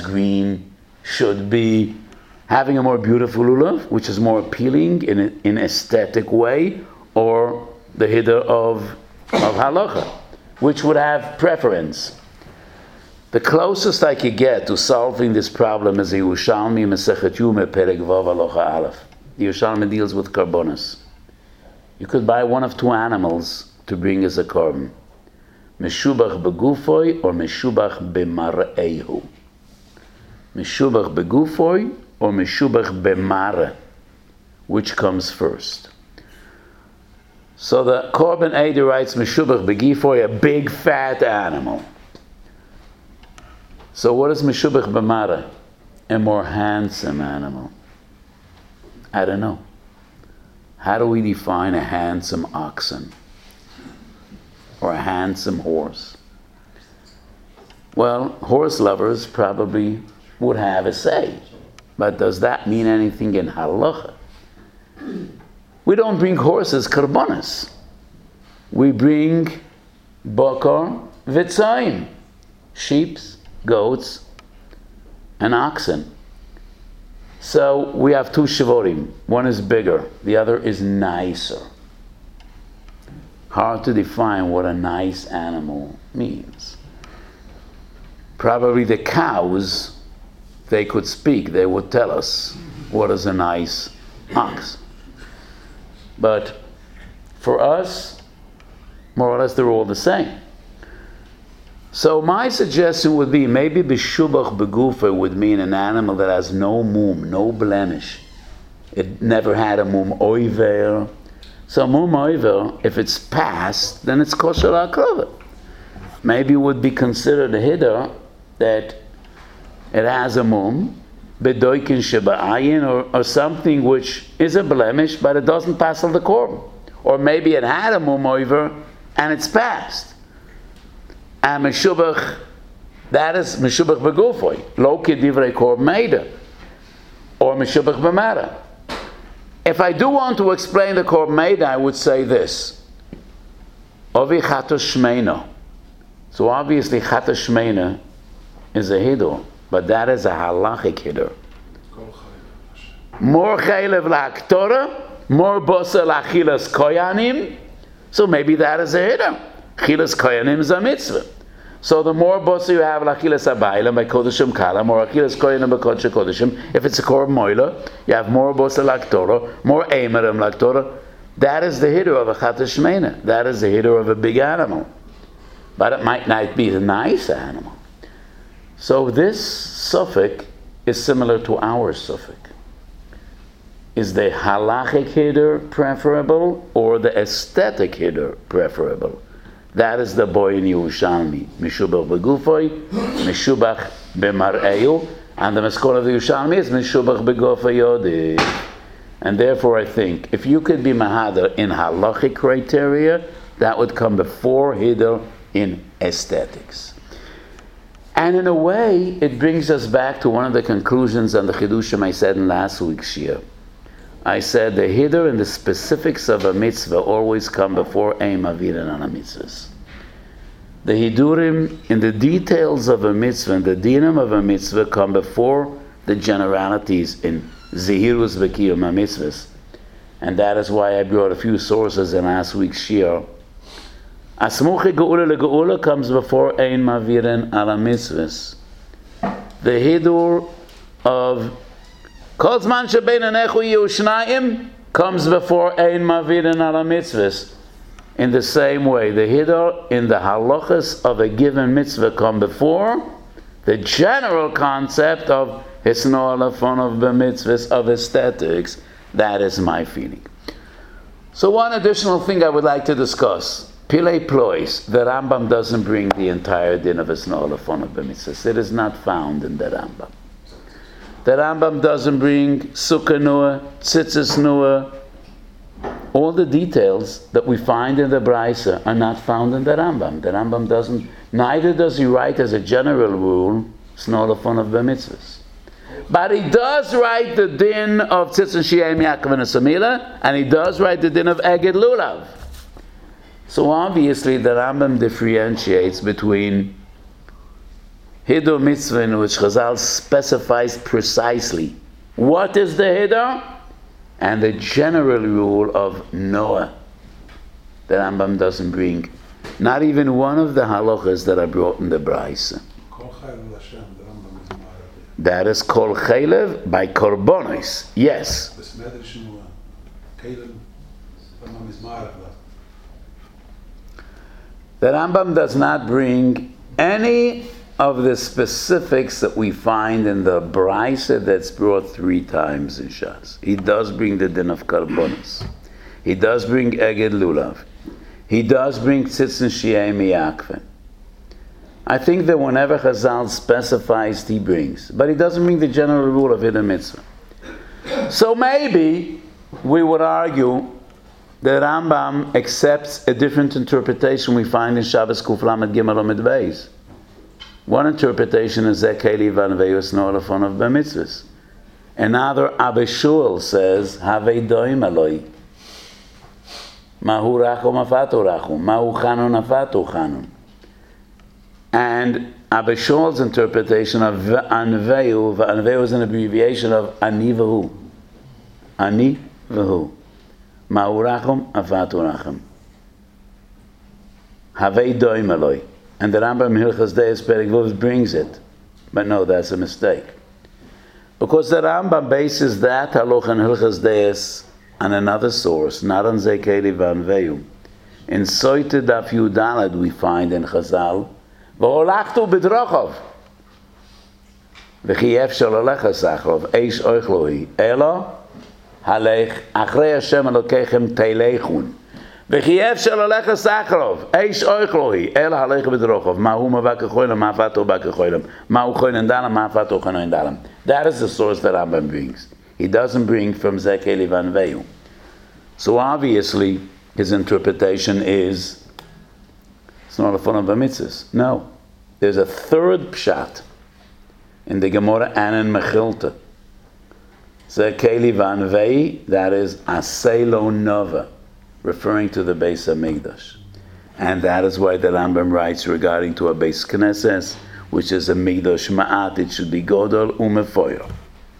should be. Having a more beautiful lulav, which is more appealing in an aesthetic way, or the hider of halacha, which would have preference. The closest I could get to solving this problem is the Yerushalmi Masechet Yuma Perek Vav Halacha Aleph. The Yerushalmi deals with karbonos. You could buy one of two animals to bring as a korban: meshubach begufoi or meshubach b'mar'ehu. Meshubach begufoi or meshubach b'mare, which comes first? So the Korban Eider writes meshubach begifoi, a big fat animal. So what is meshubach b'mare? A more handsome animal. I don't know. How do we define a handsome oxen or a handsome horse? Well, horse lovers probably would have a say. But does that mean anything in halacha? We don't bring horses karbonas. We bring bakar v'tzayim, sheep, goats, and oxen. So we have two shivorim. One is bigger, the other is nicer. Hard to define what a nice animal means. Probably the cows, they could speak, they would tell us what is a nice ox. But for us, more or less they're all the same. So my suggestion would be maybe b'shubach begufa would mean an animal that has no mum, no blemish. It never had a mum oiver. So mum oiver, if it's passed, then it's kosher akrava. Maybe it would be considered a hiddur that it has a mum, bedoikin sheba'ayin, or something which is a blemish, but it doesn't pass on the korban. Or maybe it had a mum oiver and it's passed. And meshubach, that is meshubach begufoi, lo kedivrei korban meida, or meshubach b'mara. If I do want to explain the korban meida, I would say this: ovi chatos shmeina. So obviously chatos shmeina is a hiddur, but that is a halachic hiddur. More chaylev la'aktora, more bosa la'chilas koyanim. So maybe that is a hiddur. Chilas koyanim is a mitzvah. So the more bosa you have la'chilas abaylam by kodeshim kalam, or achilas koyanim by kodesh kodeshim, if it's a korban moila, you have more bosa la'aktora, more eimerim la'aktora. That is the hiddur of a chatas shmeina. That is the hiddur of a big animal. But it might not be a nice animal. So this suffix is similar to our suffix. Is the halachic hiddur preferable or the aesthetic hiddur preferable? That is the boy in Yerushalmi. Meshubach begufoi, meshubach b'mar'eu, and the maskon of the Yerushalmi is meshubach begufoi yodi. And therefore I think, if you could be mahadar in halachic criteria, that would come before hiddur in aesthetics. And in a way, it brings us back to one of the conclusions on the Chidushim I said in last week's Shir. I said the hiddur and the specifics of a mitzvah always come before aim aviran on a mitzvah. The hidurim in the details of a mitzvah and the dinim of a mitzvah come before the generalities in zehirus v'kiyum mitzvahs. And that is why I brought a few sources in last week's Shir. Asmuchi geula legeula comes before ein maviren ala mitzvahs. The hidur of kol zman shebein anechu yiyu shnayim comes before ein maviren ala mitzvahs. In the same way, the hidur in the halachas of a given mitzvah come before the general concept of hisno alafon of b'mitzvahs of aesthetics. That is my feeling. So one additional thing I would like to discuss. Pilei plois, the Rambam doesn't bring the entire din of hisno alafon of b'mitzvahs. It is not found in the Rambam. The Rambam doesn't bring sukkah nuah, tzitzis nuah. All the details that we find in the Braisa are not found in the Rambam. The Rambam doesn't, neither does he write as a general rule, hisno alafon of b'mitzvahs. But he does write the din of tzitzis shiyem Yaakov and Samila, and he does write the din of Eged Lulav. So obviously the Rambam differentiates between hiddur mitzvah, in which Chazal specifies precisely what is the hiddur, and the general rule of Noah. The Rambam doesn't bring not even one of the halachas that are brought in the Braisa. That is kol chaylev by korbonos. Yes. The Rambam does not bring any of the specifics that we find in the Braisa that's brought 3 times in Shas. He does bring the din of korbonos. He does bring Eged Lulav. He does bring tzitzin shiyei miyakven. I think that whenever Chazal specifies, he brings. But he doesn't bring the general rule of hiddur mitzvah. So maybe we would argue the Rambam accepts a different interpretation we find in Shabbos Kuf Lamed Gimel Amud Beis. One interpretation is Zeh Keli Vanveyu Snorafon of B'mitzvahs. Another, Abba Shul says, Havei Doim Aloi. Mahu Rachum Afatu Rachum. Mahu Chanun Afatu Chanun. And Abba Shul's interpretation of Anveyu, Anveyu is an abbreviation of Ani Vahu. Ani Vahu. Mahu Rachum Afatu Rachum. Havei Doim Aloi. And the Rambam Hilchas Deis Perek Vov brings it. But no, that's a mistake. Because the Rambam bases that halacha in Hilchas Deis on another source, not on Zeh Keli Vanveyu. In Soite Daf Yudalad we find in Chazal, V'holachtu b'drochov, V'chiyef shel alecha sachrov, Eish oichloi, Elo, Halech, Achrei Hashem Elokechem teilechun, V'chiyef shel alecha sachrov, Eish oichloi, Elo halech b'drochov, Mahu mavakechoylem, Mafato bakechoylem, Mahu choylen dalam, Mafato choylen dalam. That is the source that Rambam brings. He doesn't bring from Zeh Keli Vanveyu. So obviously, his interpretation is, it's not a fun of mitzvahs. No. There's a third pshat in the Gemara and in Mechilta. Zeh Keli Vanveyu, that is Aselo Nova, referring to the Beis HaMikdash. And that is why the Rambam writes regarding to a Beis Knesses, which is a Mikdash Ma'at, it should be Godol Umefoyo.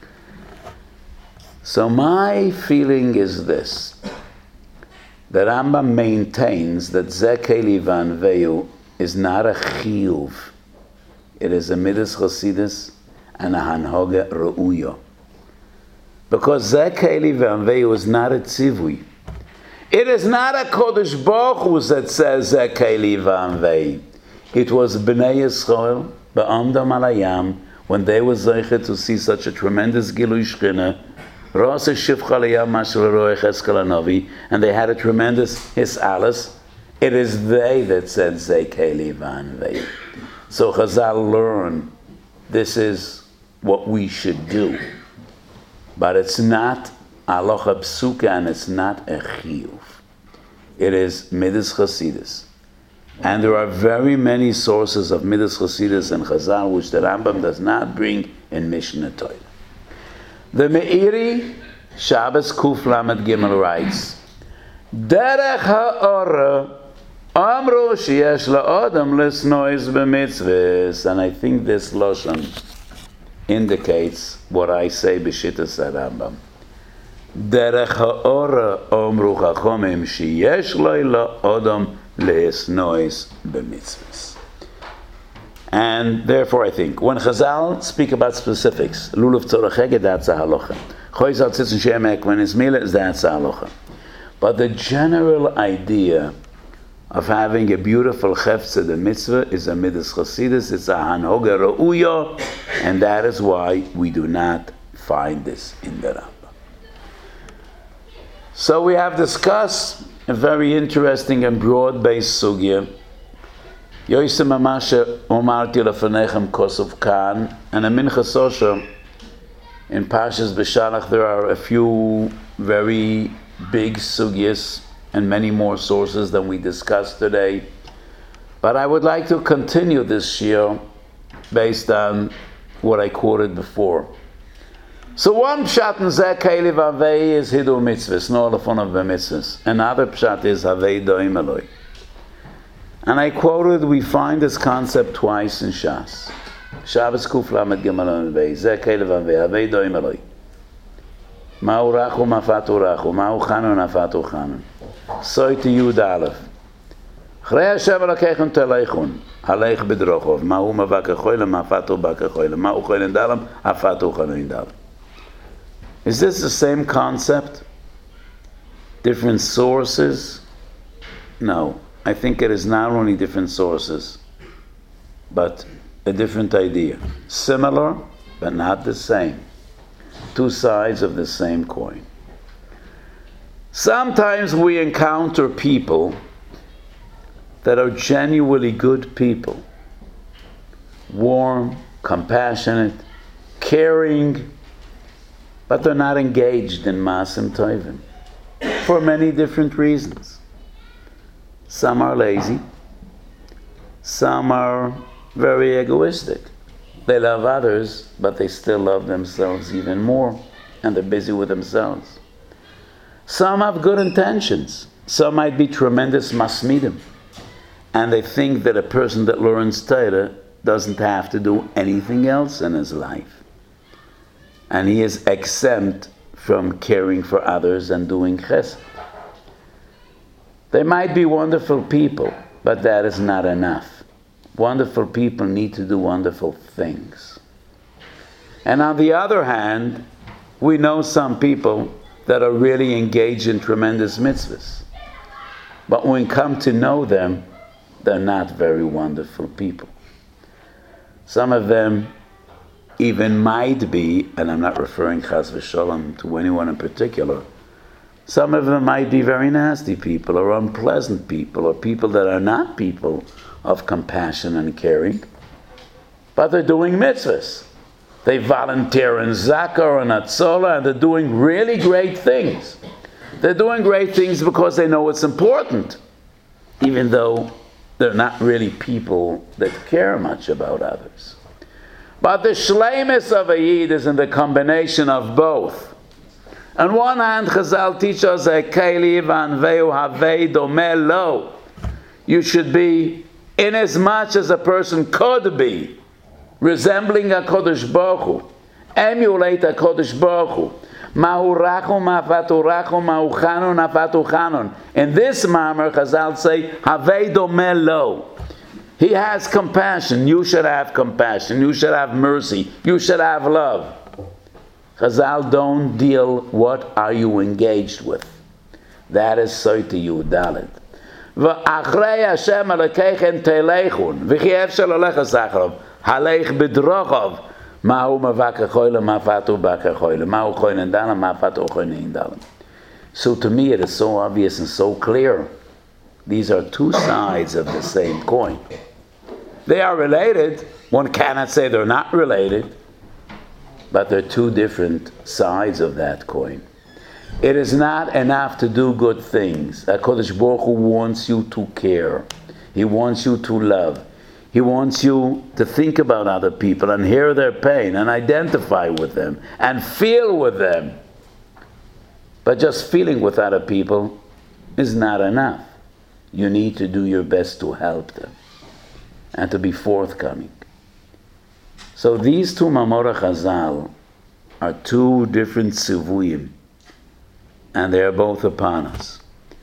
So my feeling is this. The Rambam maintains that Zeh Keli Vanveyu is not a chiyuv. It is a midas chasidus and a hanhoga re'uyo. Because Zeh Keli Vanveyu is not a tzivui. It is not a Kodesh Baruch Hu that says Zeh Keli Vanveyu. It was Bnei Yisrael, Ba'amdam Alayam, when they were zeichet to see such a tremendous Gilui Shechina, and they had a tremendous hisalas. It is they that said Zeh Keli Vanveyu. So Chazal learn this is what we should do. But it's not alocha psuka and it's not a chiyuv. It is midas chasidus. And there are very many sources of midas chasidus and Chazal which the Rambam does not bring in Mishnah Torah. The Meiri, Shabbos Kuf Lamed Gimel writes, Derech ha'ora amru sheyesh la'odam lesnois b'mitzvahs. And I think this Lashon indicates what I say b'shittas Rambam. Derech ha'ora amru chachomim sheyesh la'odam lesnois b'mitzvahs. And therefore, I think when Chazal speak about specifics, lulav tzorach that's a halacha. Choyzal tzitzin shemek when it's milah, that's a halacha. But the general idea of having a beautiful chefza the mitzvah is a midas chasidus. It's a hanhoga ra'uya, and that is why we do not find this in the Rambam. So we have discussed a very interesting and broad-based sugya. Yoisem Amasha Omarti Lefanechem Kosov Khan, and a Mincha Sosha in Parshas B'Shalach there are a few very big sugyas and many more sources than we discussed today. But I would like to continue this shir based on what I quoted before. So one pshat in Zeh Keli Vanveyu is Hidur Mitzvahs, no lefon of b'mitzvahs. Another pshat is Havei Doim Aloi. And I quoted, we find this concept twice in Shas. Shabbos Kuf Lamed Gimel Vanveyu, Zeh Keli Vanveyu, Havei Doim Aloi. Ma'u Rachu Mafatu Rachu, Ma'u Chanun Afatu Chanun. Soite Yud Aleph. Chrei Hashem Elokechem teleichun, Halech b'drochov, Ma'u Mavakechoylem, Mafatu Bakechoylem, Ma'u Choylen dalam, Afatu Chanun dalam. Is this the same concept? Different sources? No. I think it is not only different sources, but a different idea. Similar, but not the same. Two sides of the same coin. Sometimes we encounter people that are genuinely good people. Warm, compassionate, caring, but they're not engaged in Maasim Tovim for many different reasons. Some are lazy, some are very egoistic. They love others, but they still love themselves even more, and they're busy with themselves. Some have good intentions. Some might be tremendous masmidim, and they think that a person that learns Torah doesn't have to do anything else in his life, and he is exempt from caring for others and doing chesed. They might be wonderful people, but that is not enough. Wonderful people need to do wonderful things. And on the other hand, we know some people that are really engaged in tremendous mitzvahs. But when we come to know them, they're not very wonderful people. Some of them even might be, and I'm not referring chas v'sholom to anyone in particular, some of them might be very nasty people or unpleasant people or people that are not people of compassion and caring, but they're doing mitzvahs. They volunteer in Zakar and Atzola, and they're doing really great things. They're doing great things because they know it's important, even though they're not really people that care much about others. But the shleimus of a Yid is in the combination of both. On one hand, Chazal teach us a keli v'anveu havei domeh lo. You should be in as much as a person could be, resembling HaKadosh Baruch Hu, emulate HaKadosh Baruch Hu. Mahu rachum hafatu rachum, mahu chanun hafatu chanun. In this mamar, Chazal say, havei domeh lo. He has compassion. You should have compassion. You should have mercy. You should have love. Chazal don't deal what are you engaged with. That is Soita Yudalit. ואחרי השם אלוקיכם תלכון, וכי אפשר ללכת אחריו, הלך בדרכיו, מהו מבקר חוילם, מה פתו בקר חוילם, מהו כהן דלם, מה פתו כהן דלם. So to me it is so obvious and so clear. These are two sides of the same coin. They are related. One cannot say they're not related, but they're two different sides of that coin. It is not enough to do good things. HaKadosh Baruch Hu wants you to care. He wants you to love. He wants you to think about other people and hear their pain and identify with them and feel with them. But just feeling with other people is not enough. You need to do your best to help them and to be forthcoming. So these two Mamorah Chazal are two different Sivuyim, and they are both upon us.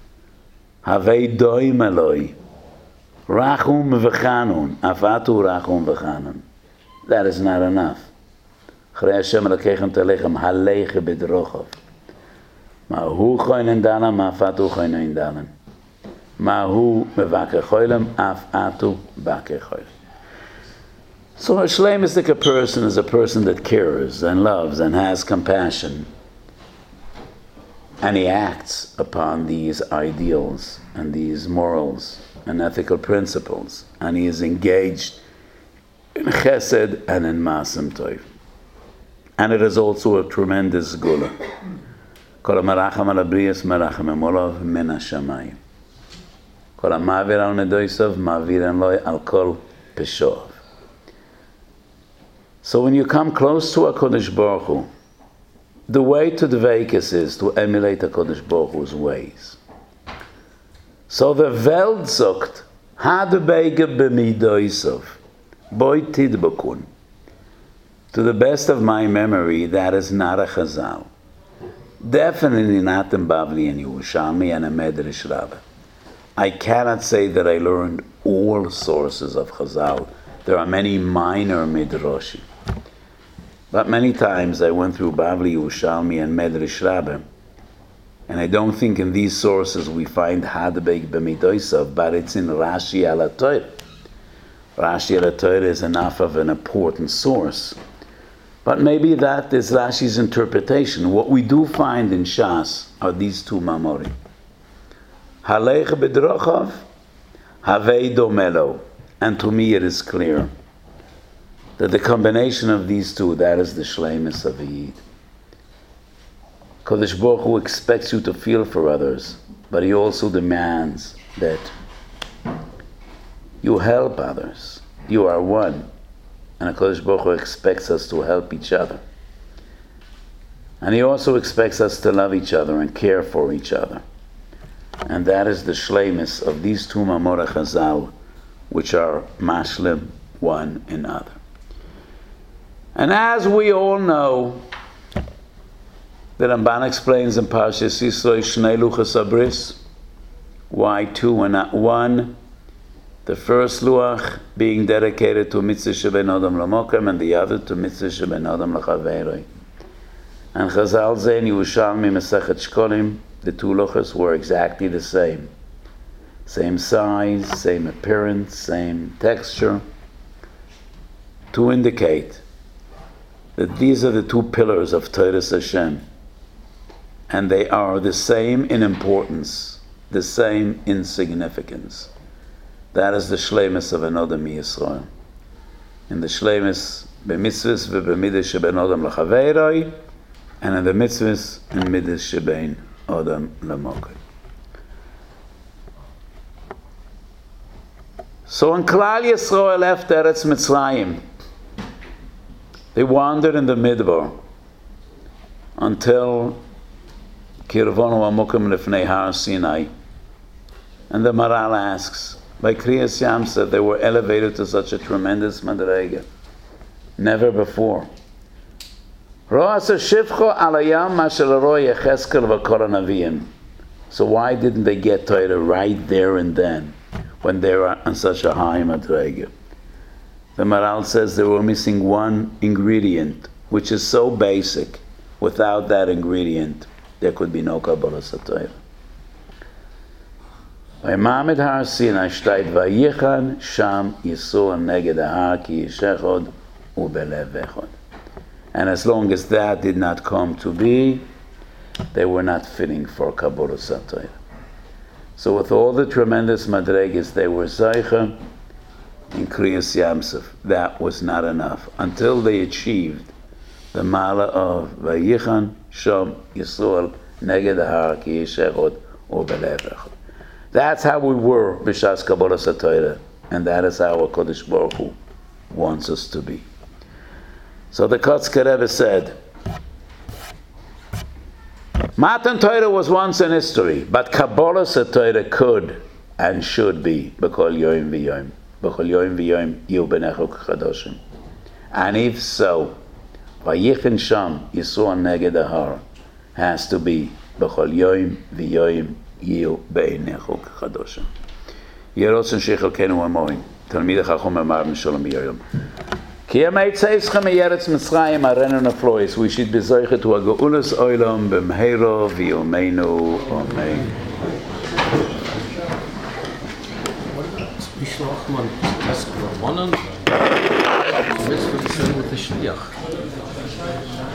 Havei doim Eloi, rachum v'chanun, afatu rachum v'chanun. That is not enough. Chrei Hashem Elokeichem telechem haleche b'drochav. Ma'hu choinen dalam, afatu choinen dalam. Ma'hu mevaker choilem, afatu baker choilem. So a shleimistic person is a person that cares and loves and has compassion. And he acts upon these ideals and these morals and ethical principles. And he is engaged in chesed and in ma'asem tov. And it is also a tremendous gula. Kol ha'meracham al habriyos meracham emolav min hashamayim. Kol ha'ma'avir al nedoisav ma'aviren lo al kol peshoav. So when you come close to HaKadosh Baruch Hu, the way to Dveikus is to emulate HaKadosh Baruch Hu's ways. So the Welt sagt, Hadebege b'midoisav, boi tidbakun. To the best of my memory, that is not a Chazal. Definitely not in Bavli and Yerushalmi and a Medrash Rabbah. I cannot say that I learned all sources of Chazal. There are many minor Midrashim. But many times I went through Bavli, Yerushalmi, and Medrash Rabbah, and I don't think in these sources we find Hadebeg b'midoisav, but it's in Rashi al HaTorah. Rashi al HaTorah is enough of an important source. But maybe that is Rashi's interpretation. What we do find in Shas are these two Mamori. Halech b'drochav, havei domelo. And to me it is clear that the combination of these two, that is the shleimus of a Yid. Kodesh Baruch Hu expects you to feel for others, but he also demands that you help others. you are one. And HaKadosh Baruch Hu expects us to help each other. And He also expects us to love each other and care for each other. And that is the shleimus of these two Mamorei Chazal, which are mashlim one another. And as we all know, the Ramban explains in Parshas Yisro, Shnei Luchos HaBris, why two and not one? The first luach being dedicated to mitzvah sheben adam lamokem, and the other to mitzvah sheben adam lachaveroi. And Chazal say in Yerushalmi Masechet Shkolim, the two luchos were exactly the same. Same size, same appearance, same texture, to indicate that these are the two pillars of Toras Hashem, and they are the same in importance, the same in significance. That is the shleimus of an Adam Yisrael. In the shleimus b'mitzvahs v'b'midas sheben Adam l'chaveiroi, and in the mitzvahs and midas sheben Adam l'mokai. So when Klal Yisrael left Eretz Mitzrayim, they wandered in the Midbar until Kirvonu Amukim Lefnei Har Sinai. And the Maral asks, by Kriyas Yamsef, they were elevated to such a tremendous madrega. Never before. So why didn't they get Torah right there and then, when they were on such a high madrega? The Maral says they were missing one ingredient, which is so basic. Without that ingredient, there could be no Kabbalah Torah. Vaymamed Har Sinai shtayt vayichan sham Yisur neged ha'ar ki yishechod ubelev echod. And as long as that did not come to be, they were not fitting for Kabbalah Torah. So with all the tremendous madregas they were zeicha in Kriyas Yamsef, that was not enough until they achieved the mala of vayichan sham Yisur neged ha'ar ki yishechod ubelev echod. That's how we were b'shas Kabbalah Torah, and that is how HaKadosh Baruch Hu wants us to be. So the Kotzker Rebbe said, Matan Torah was once in history, but Kabbalah Torah could and should be b'kol yoim v'yoim, b'kol yoim v'yoim yu b'nechu kadoshim. And if so, vayichin sham Yisur neged ha'ar has to be b'kol yoim v'yoim Yiu beinechu kadoshim. Yerotzen shechelkenu amoin. Talmid hachacham amar m'sholom b'yoyom. Ki yamei tzeischem eretz Mitzrayim arenu naflois. We should be zeicha to a geulus olam b'mheiro v'yomeinu. Amen. Mishloach man das gewonnen. Jetzt wird es mit der Schliach.